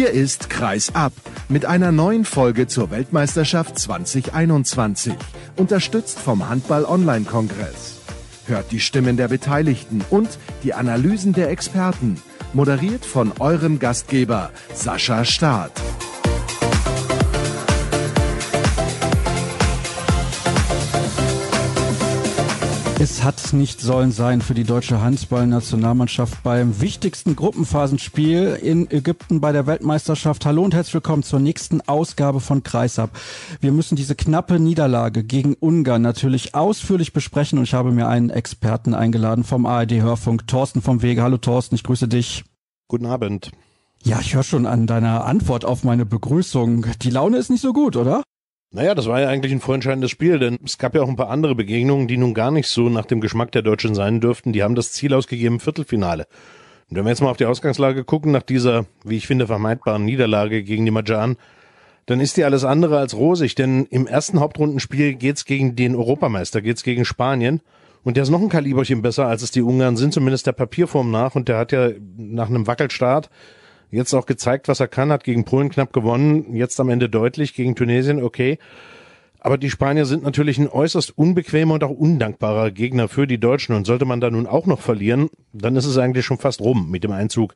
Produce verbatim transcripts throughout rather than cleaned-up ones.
Hier ist Kreis ab mit einer neuen Folge zur Weltmeisterschaft zwanzig einundzwanzig, unterstützt vom Handball-Online-Kongress. Hört die Stimmen der Beteiligten und die Analysen der Experten, moderiert von eurem Gastgeber Sascha Staat. Es hat nicht sollen sein für die deutsche Handball-Nationalmannschaft beim wichtigsten Gruppenphasenspiel in Ägypten bei der Weltmeisterschaft. Hallo und herzlich willkommen zur nächsten Ausgabe von Kreisab. Wir müssen diese knappe Niederlage gegen Ungarn natürlich ausführlich besprechen und ich habe mir einen Experten eingeladen vom A R D-Hörfunk, Thorsten vom Wege. Hallo Thorsten, ich grüße dich. Guten Abend. Ja, ich höre schon an deiner Antwort auf meine Begrüßung. Die Laune ist nicht so gut, oder? Naja, das war ja eigentlich ein vorentscheidendes Spiel, denn es gab ja auch ein paar andere Begegnungen, die nun gar nicht so nach dem Geschmack der Deutschen sein dürften. Die haben das Ziel ausgegeben, Viertelfinale. Und wenn wir jetzt mal auf die Ausgangslage gucken, nach dieser, wie ich finde, vermeidbaren Niederlage gegen die Magyaren, dann ist die alles andere als rosig, denn im ersten Hauptrundenspiel geht's gegen den Europameister, geht's gegen Spanien. Und der ist noch ein Kaliberchen besser, als es die Ungarn sind, zumindest der Papierform nach. Und der hat ja nach einem Wackelstart jetzt auch gezeigt, was er kann, hat gegen Polen knapp gewonnen, jetzt am Ende deutlich, gegen Tunesien, okay. Aber die Spanier sind natürlich ein äußerst unbequemer und auch undankbarer Gegner für die Deutschen. Und sollte man da nun auch noch verlieren, dann ist es eigentlich schon fast rum mit dem Einzug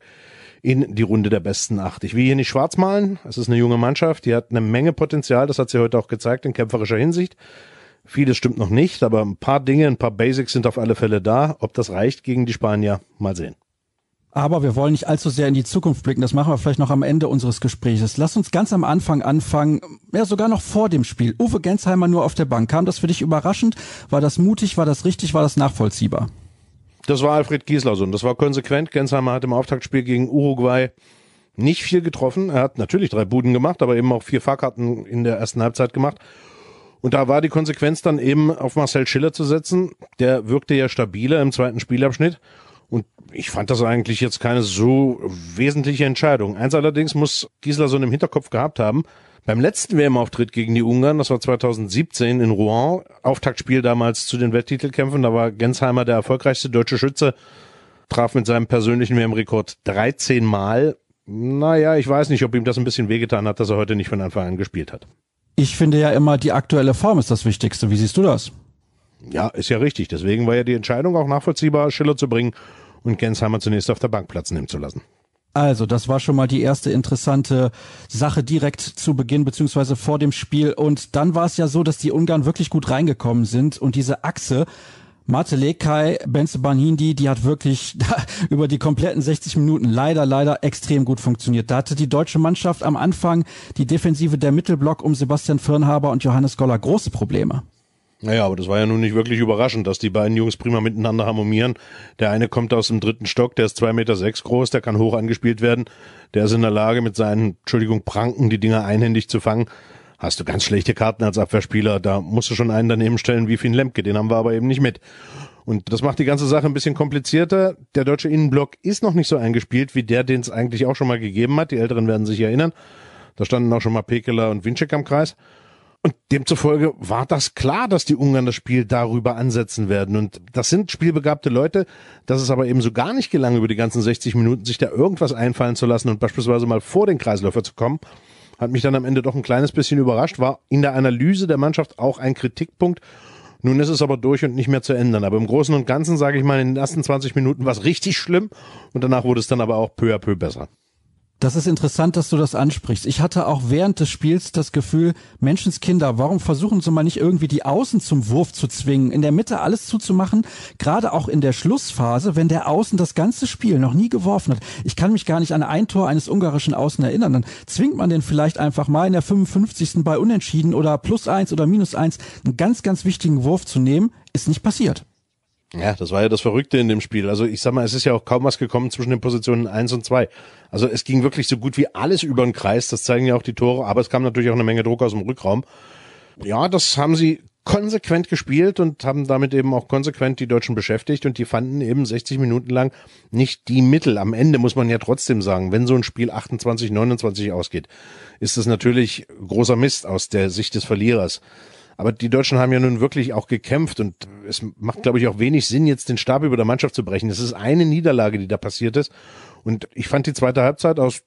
in die Runde der besten acht. Ich will hier nicht schwarz malen, es ist eine junge Mannschaft, die hat eine Menge Potenzial, das hat sie heute auch gezeigt in kämpferischer Hinsicht. Vieles stimmt noch nicht, aber ein paar Dinge, ein paar Basics sind auf alle Fälle da. Ob das reicht gegen die Spanier, mal sehen. Aber wir wollen nicht allzu sehr in die Zukunft blicken, das machen wir vielleicht noch am Ende unseres Gesprächs. Lass uns ganz am Anfang anfangen, ja sogar noch vor dem Spiel. Uwe Gensheimer nur auf der Bank. Kam das für dich überraschend? War das mutig? War das richtig? War das nachvollziehbar? Das war Alfred Gislason. Das war konsequent. Gensheimer hat im Auftaktspiel gegen Uruguay nicht viel getroffen. Er hat natürlich drei Buden gemacht, aber eben auch vier Fahrkarten in der ersten Halbzeit gemacht. Und da war die Konsequenz dann eben auf Marcel Schiller zu setzen. Der wirkte ja stabiler im zweiten Spielabschnitt. Und ich fand das eigentlich jetzt keine so wesentliche Entscheidung. Eins allerdings muss Gislason im Hinterkopf gehabt haben. Beim letzten W M-Auftritt gegen die Ungarn, das war zweitausendsiebzehn in Rouen, Auftaktspiel damals zu den Welttitelkämpfen, da war Gensheimer der erfolgreichste deutsche Schütze, traf mit seinem persönlichen W M-Rekord dreizehn Mal. Naja, ich weiß nicht, ob ihm das ein bisschen wehgetan hat, dass er heute nicht von Anfang an gespielt hat. Ich finde ja immer, die aktuelle Form ist das Wichtigste. Wie siehst du das? Ja, ist ja richtig. Deswegen war ja die Entscheidung auch nachvollziehbar, Schiller zu bringen und Gensheimer zunächst auf der Bank Platz nehmen zu lassen. Also, das war schon mal die erste interessante Sache direkt zu Beginn beziehungsweise vor dem Spiel. Und dann war es ja so, dass die Ungarn wirklich gut reingekommen sind und diese Achse Mate Lekai, Bensebaini, die hat wirklich über die kompletten sechzig Minuten leider, leider extrem gut funktioniert. Da hatte die deutsche Mannschaft am Anfang, die Defensive der Mittelblock um Sebastian Firnhaber und Johannes Goller, große Probleme. Naja, aber das war ja nun nicht wirklich überraschend, dass die beiden Jungs prima miteinander harmonieren. Der eine kommt aus dem dritten Stock, der ist zwei Meter sechs groß, der kann hoch angespielt werden. Der ist in der Lage, mit seinen, Entschuldigung, Pranken die Dinger einhändig zu fangen. Hast du ganz schlechte Karten als Abwehrspieler, da musst du schon einen daneben stellen wie Finn Lemke, den haben wir aber eben nicht mit. Und das macht die ganze Sache ein bisschen komplizierter. Der deutsche Innenblock ist noch nicht so eingespielt wie der, den es eigentlich auch schon mal gegeben hat. Die Älteren werden sich erinnern. Da standen auch schon mal Pekeler und Winczek am Kreis. Und demzufolge war das klar, dass die Ungarn das Spiel darüber ansetzen werden. Und das sind spielbegabte Leute, dass es aber eben so gar nicht gelang, über die ganzen sechzig Minuten sich da irgendwas einfallen zu lassen und beispielsweise mal vor den Kreisläufer zu kommen, hat mich dann am Ende doch ein kleines bisschen überrascht, war in der Analyse der Mannschaft auch ein Kritikpunkt. Nun ist es aber durch und nicht mehr zu ändern. Aber im Großen und Ganzen, sage ich mal, in den ersten zwanzig Minuten war es richtig schlimm und danach wurde es dann aber auch peu à peu besser. Das ist interessant, dass du das ansprichst. Ich hatte auch während des Spiels das Gefühl, Menschenskinder, warum versuchen sie mal nicht irgendwie die Außen zum Wurf zu zwingen, in der Mitte alles zuzumachen, gerade auch in der Schlussphase, wenn der Außen das ganze Spiel noch nie geworfen hat. Ich kann mich gar nicht an ein Tor eines ungarischen Außen erinnern. Dann zwingt man den vielleicht einfach mal in der fünfundfünfzigsten bei Unentschieden oder plus eins oder minus eins einen ganz, ganz wichtigen Wurf zu nehmen. Ist nicht passiert. Ja, das war ja das Verrückte in dem Spiel. Also ich sag mal, es ist ja auch kaum was gekommen zwischen den Positionen eins und zwei. Also es ging wirklich so gut wie alles über den Kreis, das zeigen ja auch die Tore, aber es kam natürlich auch eine Menge Druck aus dem Rückraum. Ja, das haben sie konsequent gespielt und haben damit eben auch konsequent die Deutschen beschäftigt und die fanden eben sechzig Minuten lang nicht die Mittel. Am Ende muss man ja trotzdem sagen, wenn so ein Spiel achtundzwanzig neunundzwanzig ausgeht, ist es natürlich großer Mist aus der Sicht des Verlierers. Aber die Deutschen haben ja nun wirklich auch gekämpft und es macht, glaube ich, auch wenig Sinn, jetzt den Stab über der Mannschaft zu brechen. Es ist eine Niederlage, die da passiert ist und ich fand die zweite Halbzeit aus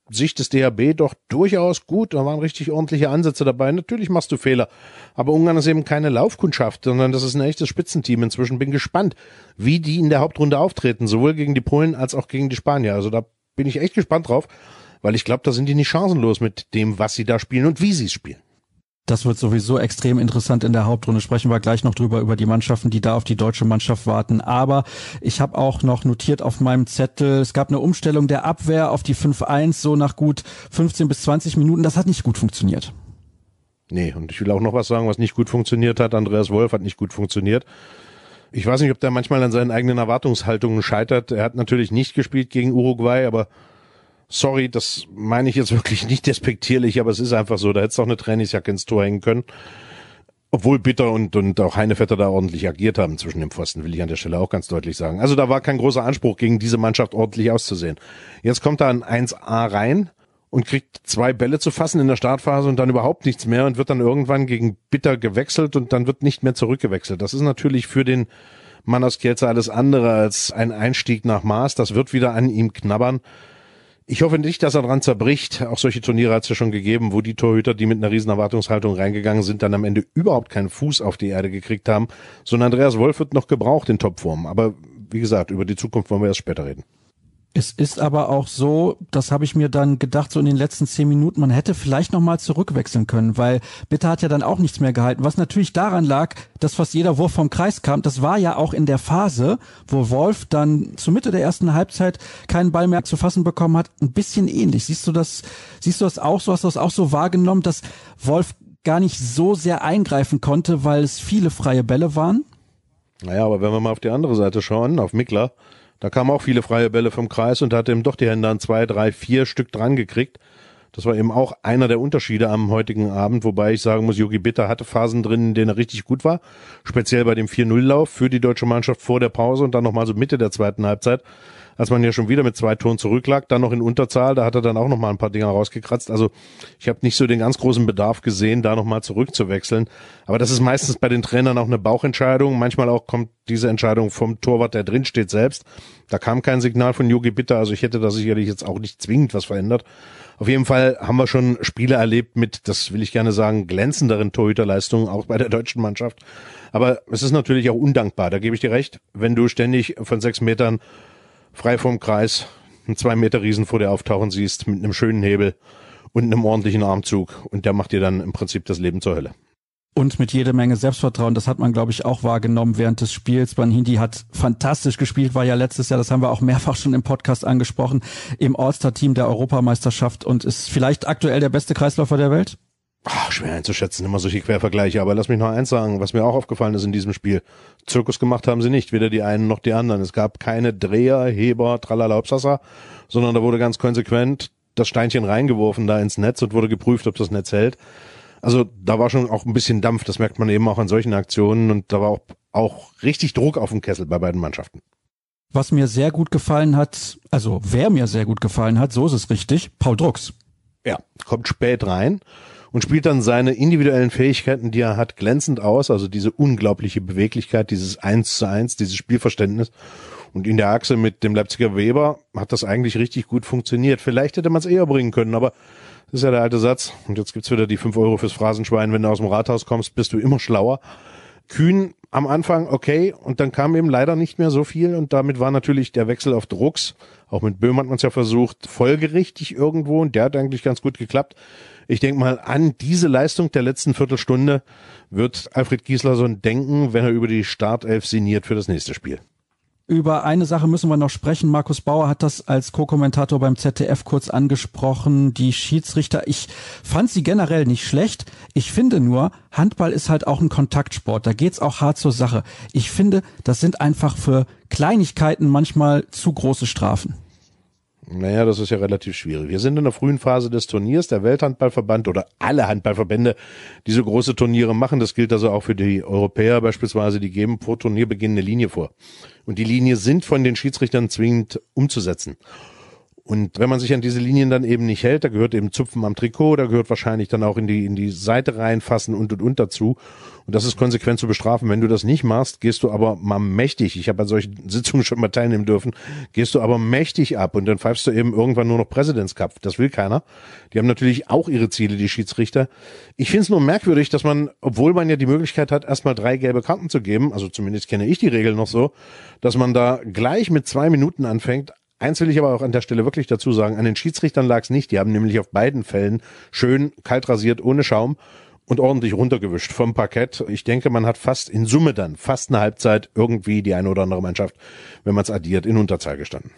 Sicht des D H B doch durchaus gut. Da waren richtig ordentliche Ansätze dabei. Natürlich machst du Fehler. Aber Ungarn ist eben keine Laufkundschaft, sondern das ist ein echtes Spitzenteam. Inzwischen bin gespannt, wie die in der Hauptrunde auftreten. Sowohl gegen die Polen als auch gegen die Spanier. Also da bin ich echt gespannt drauf, weil ich glaube, da sind die nicht chancenlos mit dem, was sie da spielen und wie sie es spielen. Das wird sowieso extrem interessant in der Hauptrunde. Sprechen wir gleich noch drüber, über die Mannschaften, die da auf die deutsche Mannschaft warten. Aber ich habe auch noch notiert auf meinem Zettel, es gab eine Umstellung der Abwehr auf die fünf eins, so nach gut fünfzehn bis zwanzig Minuten. Das hat nicht gut funktioniert. Nee, und ich will auch noch was sagen, was nicht gut funktioniert hat. Andreas Wolf hat nicht gut funktioniert. Ich weiß nicht, ob der manchmal an seinen eigenen Erwartungshaltungen scheitert. Er hat natürlich nicht gespielt gegen Uruguay, aber sorry, das meine ich jetzt wirklich nicht despektierlich, aber es ist einfach so, da hätte es auch eine Trainingsjacke ins Tor hängen können. Obwohl Bitter und, und auch Heinevetter da ordentlich agiert haben zwischen dem Pfosten, will ich an der Stelle auch ganz deutlich sagen. Also da war kein großer Anspruch, gegen diese Mannschaft ordentlich auszusehen. Jetzt kommt da ein eins a rein und kriegt zwei Bälle zu fassen in der Startphase und dann überhaupt nichts mehr und wird dann irgendwann gegen Bitter gewechselt und dann wird nicht mehr zurückgewechselt. Das ist natürlich für den Mann aus Kielce alles andere als ein Einstieg nach Maß. Das wird wieder an ihm knabbern. Ich hoffe nicht, dass er dran zerbricht. Auch solche Turniere hat es ja schon gegeben, wo die Torhüter, die mit einer riesen Erwartungshaltung reingegangen sind, dann am Ende überhaupt keinen Fuß auf die Erde gekriegt haben. So ein Andreas Wolf wird noch gebraucht in Topform. Aber wie gesagt, über die Zukunft wollen wir erst später reden. Es ist aber auch so, das habe ich mir dann gedacht, so in den letzten zehn Minuten, man hätte vielleicht nochmal zurückwechseln können, weil Bitter hat ja dann auch nichts mehr gehalten, was natürlich daran lag, dass fast jeder Wurf vom Kreis kam. Das war ja auch in der Phase, wo Wolf dann zur Mitte der ersten Halbzeit keinen Ball mehr zu fassen bekommen hat, ein bisschen ähnlich. Siehst du das, siehst du das auch so, hast du das auch so wahrgenommen, dass Wolf gar nicht so sehr eingreifen konnte, weil es viele freie Bälle waren? Naja, aber wenn wir mal auf die andere Seite schauen, auf Mikla, da kamen auch viele freie Bälle vom Kreis und hat eben doch die Hände an zwei, drei, vier Stück dran gekriegt. Das war eben auch einer der Unterschiede am heutigen Abend, wobei ich sagen muss, Jogi Bitter hatte Phasen drin, in denen er richtig gut war. Speziell bei dem vier null Lauf für die deutsche Mannschaft vor der Pause und dann nochmal so Mitte der zweiten Halbzeit, als man ja schon wieder mit zwei Toren zurücklag, dann noch in Unterzahl, da hat er dann auch nochmal ein paar Dinger rausgekratzt. Also ich habe nicht so den ganz großen Bedarf gesehen, da nochmal zurückzuwechseln. Aber das ist meistens bei den Trainern auch eine Bauchentscheidung. Manchmal auch kommt diese Entscheidung vom Torwart, der drin steht, selbst. Da kam kein Signal von Jogi Bitter, also ich hätte da sicherlich jetzt auch nicht zwingend was verändert. Auf jeden Fall haben wir schon Spiele erlebt mit, das will ich gerne sagen, glänzenderen Torhüterleistungen, auch bei der deutschen Mannschaft. Aber es ist natürlich auch undankbar, da gebe ich dir recht, wenn du ständig von sechs Metern frei vom Kreis einen zwei Meter Riesen vor dir auftauchen siehst, mit einem schönen Hebel und einem ordentlichen Armzug. Und der macht dir dann im Prinzip das Leben zur Hölle. Und mit jede Menge Selbstvertrauen, das hat man, glaube ich, auch wahrgenommen während des Spiels. Banhindi hat fantastisch gespielt, war ja letztes Jahr, das haben wir auch mehrfach schon im Podcast angesprochen, im All-Star-Team der Europameisterschaft und ist vielleicht aktuell der beste Kreisläufer der Welt? Ach, schwer einzuschätzen, immer solche Quervergleiche, aber lass mich noch eins sagen, was mir auch aufgefallen ist in diesem Spiel. Zirkus gemacht haben sie nicht, weder die einen noch die anderen. Es gab keine Dreher, Heber, Tralala, Obsassa, sondern da wurde ganz konsequent das Steinchen reingeworfen da ins Netz und wurde geprüft, ob das Netz hält. Also da war schon auch ein bisschen Dampf, das merkt man eben auch an solchen Aktionen und da war auch, auch richtig Druck auf dem Kessel bei beiden Mannschaften. Was mir sehr gut gefallen hat, also wer mir sehr gut gefallen hat, so ist es richtig, Paul Drucks. Ja, kommt spät rein und spielt dann seine individuellen Fähigkeiten, die er hat, glänzend aus, also diese unglaubliche Beweglichkeit, dieses eins zu eins, dieses Spielverständnis. Und in der Achse mit dem Leipziger Weber hat das eigentlich richtig gut funktioniert. Vielleicht hätte man es eher bringen können, aber das ist ja der alte Satz. Und jetzt gibt's wieder die fünf Euro fürs Phrasenschwein. Wenn du aus dem Rathaus kommst, bist du immer schlauer. Kühn am Anfang okay und dann kam eben leider nicht mehr so viel und damit war natürlich der Wechsel auf Drucks, auch mit Böhm hat man es ja versucht, folgerichtig irgendwo und der hat eigentlich ganz gut geklappt. Ich denke mal, an diese Leistung der letzten Viertelstunde wird Alfred Gislason denken, wenn er über die Startelf sinniert für das nächste Spiel. Über eine Sache müssen wir noch sprechen. Markus Bauer hat das als Co-Kommentator beim Z D F kurz angesprochen. Die Schiedsrichter, ich fand sie generell nicht schlecht. Ich finde nur, Handball ist halt auch ein Kontaktsport. Da geht's auch hart zur Sache. Ich finde, das sind einfach für Kleinigkeiten manchmal zu große Strafen. Naja, das ist ja relativ schwierig. Wir sind in der frühen Phase des Turniers. Der Welthandballverband oder alle Handballverbände, die so große Turniere machen, das gilt also auch für die Europäer beispielsweise, die geben vor Turnierbeginn eine Linie vor. Und die Linie sind von den Schiedsrichtern zwingend umzusetzen. Und wenn man sich an diese Linien dann eben nicht hält, da gehört eben Zupfen am Trikot, da gehört wahrscheinlich dann auch in die in die Seite reinfassen und und und dazu. Und das ist konsequent zu bestrafen. Wenn du das nicht machst, gehst du aber mal mächtig, ich habe an solchen Sitzungen schon mal teilnehmen dürfen, gehst du aber mächtig ab und dann pfeifst du eben irgendwann nur noch Presidents Cup. Das will keiner. Die haben natürlich auch ihre Ziele, die Schiedsrichter. Ich finde es nur merkwürdig, dass man, obwohl man ja die Möglichkeit hat, erstmal drei gelbe Karten zu geben, also zumindest kenne ich die Regel noch so, dass man da gleich mit zwei Minuten anfängt. Eins will ich aber auch an der Stelle wirklich dazu sagen, an den Schiedsrichtern lag es nicht. Die haben nämlich auf beiden Fällen schön kalt rasiert, ohne Schaum und ordentlich runtergewischt vom Parkett. Ich denke, man hat fast in Summe dann, fast eine Halbzeit irgendwie die eine oder andere Mannschaft, wenn man es addiert, in Unterzahl gestanden.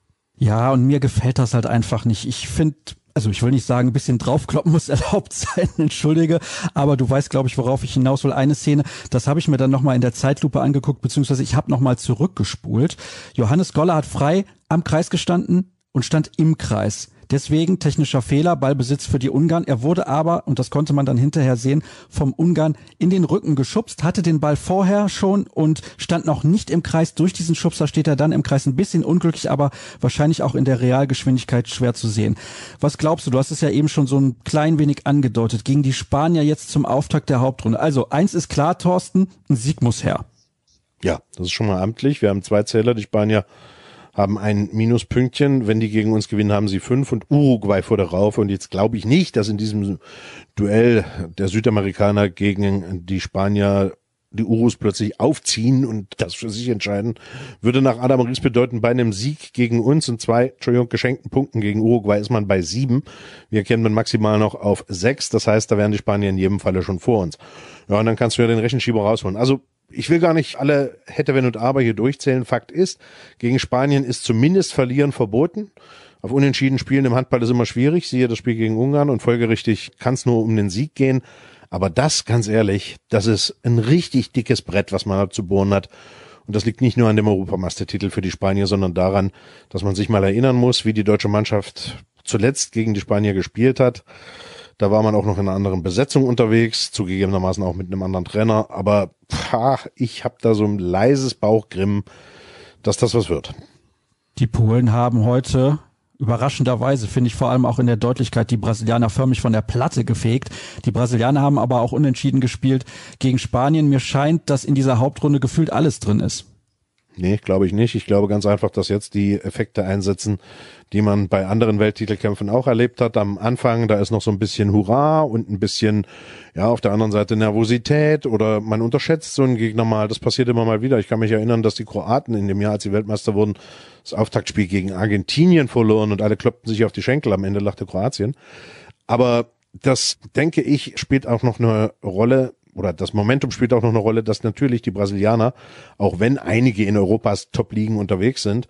Ja, und mir gefällt das halt einfach nicht. Ich finde, also ich will nicht sagen, ein bisschen draufkloppen muss erlaubt sein, entschuldige, aber du weißt, glaube ich, worauf ich hinaus will. Eine Szene, das habe ich mir dann nochmal in der Zeitlupe angeguckt, beziehungsweise ich habe nochmal zurückgespult. Johannes Goller hat frei am Kreis gestanden und stand im Kreis. Deswegen technischer Fehler, Ballbesitz für die Ungarn. Er wurde aber, und das konnte man dann hinterher sehen, vom Ungarn in den Rücken geschubst, hatte den Ball vorher schon und stand noch nicht im Kreis. Durch diesen Schubser steht er dann im Kreis, ein bisschen unglücklich, aber wahrscheinlich auch in der Realgeschwindigkeit schwer zu sehen. Was glaubst du? Du hast es ja eben schon so ein klein wenig angedeutet. Gegen die Spanier jetzt zum Auftakt der Hauptrunde. Also eins ist klar, Thorsten, ein Sieg muss her. Ja, das ist schon mal amtlich. Wir haben zwei Zähler, die Spanier haben ein Minuspünktchen. Wenn die gegen uns gewinnen, haben sie fünf und Uruguay vor der Raufe. Und jetzt glaube ich nicht, dass in diesem Duell der Südamerikaner gegen die Spanier die Urus plötzlich aufziehen und das für sich entscheiden. Würde nach Adam Ries bedeuten, bei einem Sieg gegen uns und zwei, Entschuldigung, geschenkten Punkten gegen Uruguay ist man bei sieben. Wir kämen dann maximal noch auf sechs. Das heißt, da wären die Spanier in jedem Falle schon vor uns. Ja, und dann kannst du ja den Rechenschieber rausholen. Also, ich will gar nicht alle hätte, wenn und aber hier durchzählen. Fakt ist, gegen Spanien ist zumindest Verlieren verboten. Auf Unentschieden spielen im Handball ist immer schwierig. Siehe das Spiel gegen Ungarn und folgerichtig kann es nur um den Sieg gehen. Aber das, ganz ehrlich, das ist ein richtig dickes Brett, was man da zu bohren hat. Und das liegt nicht nur an dem Europameistertitel für die Spanier, sondern daran, dass man sich mal erinnern muss, wie die deutsche Mannschaft zuletzt gegen die Spanier gespielt hat. Da war man auch noch in einer anderen Besetzung unterwegs, zugegebenermaßen auch mit einem anderen Trainer. Aber pah, ich habe da so ein leises Bauchgrimmen, dass das was wird. Die Polen haben heute überraschenderweise, finde ich, vor allem auch in der Deutlichkeit, die Brasilianer förmlich von der Platte gefegt. Die Brasilianer haben aber auch unentschieden gespielt gegen Spanien. Mir scheint, dass in dieser Hauptrunde gefühlt alles drin ist. Nee, glaube ich nicht. Ich glaube ganz einfach, dass jetzt die Effekte einsetzen, die man bei anderen Welttitelkämpfen auch erlebt hat. Am Anfang, da ist noch so ein bisschen Hurra und ein bisschen, ja, auf der anderen Seite Nervosität oder man unterschätzt so einen Gegner mal. Das passiert immer mal wieder. Ich kann mich erinnern, dass die Kroaten in dem Jahr, als sie Weltmeister wurden, das Auftaktspiel gegen Argentinien verloren und alle kloppten sich auf die Schenkel. Am Ende lachte Kroatien. Aber das, denke ich, spielt auch noch eine Rolle, oder das Momentum spielt auch noch eine Rolle, dass natürlich die Brasilianer, auch wenn einige in Europas Top-Ligen unterwegs sind,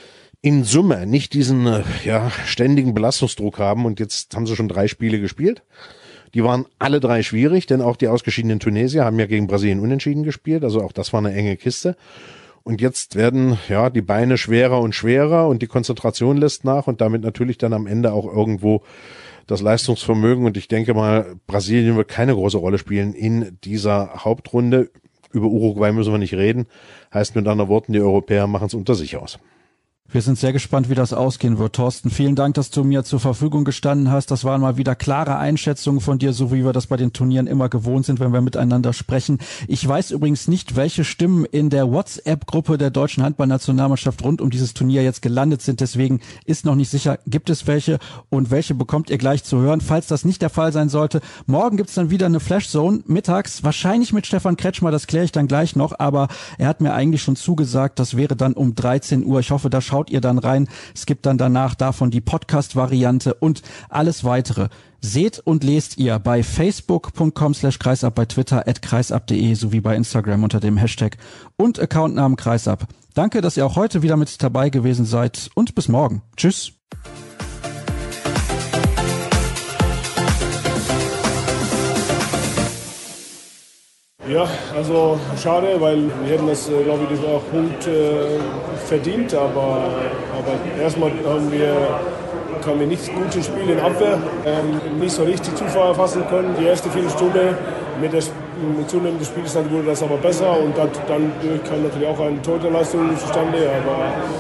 in Summe nicht diesen ja ständigen Belastungsdruck haben. Und jetzt haben sie schon drei Spiele gespielt. Die waren alle drei schwierig, denn auch die ausgeschiedenen Tunesier haben ja gegen Brasilien unentschieden gespielt. Also auch das war eine enge Kiste. Und jetzt werden ja die Beine schwerer und schwerer und die Konzentration lässt nach und damit natürlich dann am Ende auch irgendwo das Leistungsvermögen. Und ich denke mal, Brasilien wird keine große Rolle spielen in dieser Hauptrunde. Über Uruguay müssen wir nicht reden. Heißt mit anderen Worten, die Europäer machen es unter sich aus. Wir sind sehr gespannt, wie das ausgehen wird. Thorsten, vielen Dank, dass du mir zur Verfügung gestanden hast. Das waren mal wieder klare Einschätzungen von dir, so wie wir das bei den Turnieren immer gewohnt sind, wenn wir miteinander sprechen. Ich weiß übrigens nicht, welche Stimmen in der WhatsApp-Gruppe der deutschen Handballnationalmannschaft rund um dieses Turnier jetzt gelandet sind. Deswegen ist noch nicht sicher, gibt es welche und welche bekommt ihr gleich zu hören. Falls das nicht der Fall sein sollte, morgen gibt's dann wieder eine Flashzone, mittags, wahrscheinlich mit Stefan Kretschmer, das kläre ich dann gleich noch, aber er hat mir eigentlich schon zugesagt, das wäre dann um dreizehn Uhr. Ich hoffe, da schaut ihr dann rein. Es gibt dann danach davon die Podcast-Variante und alles weitere. Seht und lest ihr bei facebook punkt com slash kreisab, bei Twitter at kreisab punkt de sowie bei Instagram unter dem Hashtag und Accountnamen kreisab. Danke, dass ihr auch heute wieder mit dabei gewesen seid und bis morgen. Tschüss. Ja, also schade, weil wir hätten das, glaube ich, diesen Punkt äh, verdient, aber, aber erstmal haben wir, haben wir nicht gute Spiele in Abwehr, ähm, nicht so richtig Zufall fassen können. Die erste Viertelstunde mit der mit zunehmendem Spielstand wurde das aber besser und dat, dann kam natürlich auch eine Torhüterleistung zustande, aber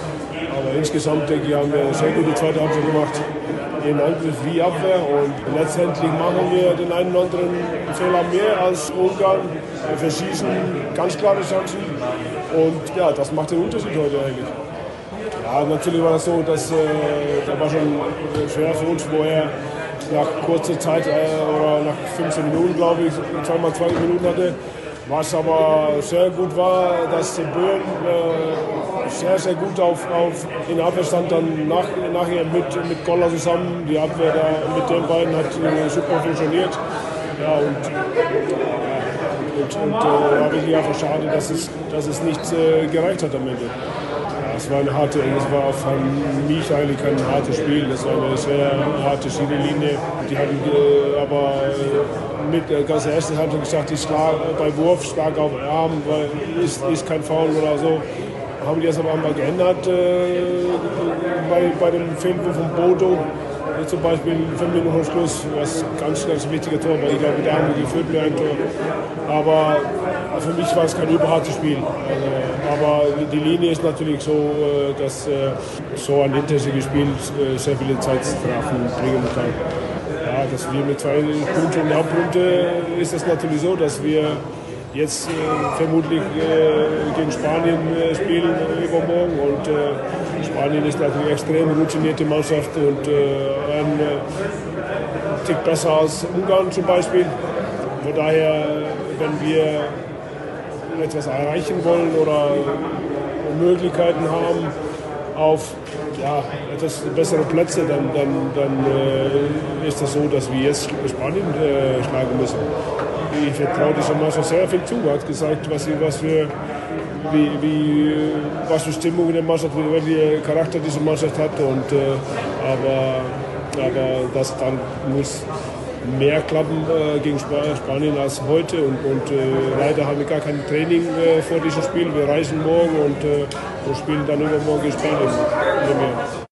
aber insgesamt denke ich, haben wir eine sehr gute zweite Halbzeit gemacht. In Angriff wie Abwehr und letztendlich machen wir den einen oder anderen Fehler mehr als Ungarn. Wir verschießen ganz klare Chancen und ja, das macht den Unterschied heute eigentlich. Ja, natürlich war das so, dass äh, das war schon schwer für uns, wo er nach kurzer Zeit äh, oder nach fünfzehn Minuten, glaube ich, zweimal zwanzig Minuten hatte. Was aber sehr gut war, dass Böhm äh, sehr, sehr gut auf, auf in der Abwehr stand, dann nach, nachher mit, mit Goller zusammen. Die Abwehr da mit den beiden hat äh, super funktioniert. Ja, und ja, und, und äh, da bin ich einfach schade, dass es, dass es nicht äh, gereicht hat am Ende. Ja, es war eine harte, es war auch von mich eigentlich kein hartes Spiel. Es war eine sehr harte Schienenlinie. Die hatten äh, aber äh, mit der ganzen ersten Halbzeit gesagt, ich schlag bei Wurf stark auf den Arm, weil ist, ist kein Foul oder so. Haben die das aber einmal geändert äh, bei, bei dem Fehlwurf von Bodo. Zum Beispiel fünf Minuten vor Schluss, was ganz, ganz wichtiger Tor, weil ich glaube, da haben wir geführt mit einem Tor. Aber für mich war es kein überhartes Spiel. Also, aber die Linie ist natürlich so, dass so ein intensives Spiel sehr viele Zeitstrafen bringen kann. Ja, dass wir mit zwei Punkten in der Hauptrunde ist es natürlich so, dass wir jetzt äh, vermutlich äh, gegen Spanien äh, spielen äh, übermorgen und äh, Spanien ist natürlich eine extrem routinierte Mannschaft und äh, ein äh, Tick besser als Ungarn zum Beispiel. Von daher, wenn wir etwas erreichen wollen oder Möglichkeiten haben auf ja, etwas bessere Plätze, dann, dann, dann äh, ist das so, dass wir jetzt Spanien äh, schlagen müssen. Ich vertraue dieser Mannschaft sehr viel zu. Er hat gesagt, was, was, für, wie, wie, was für Stimmung in der Mannschaft, welcher Charakter diese Mannschaft hat. Und, äh, aber, aber das dann muss mehr klappen äh, gegen Spanien als heute. Und, und äh, leider haben wir gar kein Training äh, vor diesem Spiel. Wir reisen morgen und, äh, und spielen dann übermorgen gegen Spanien.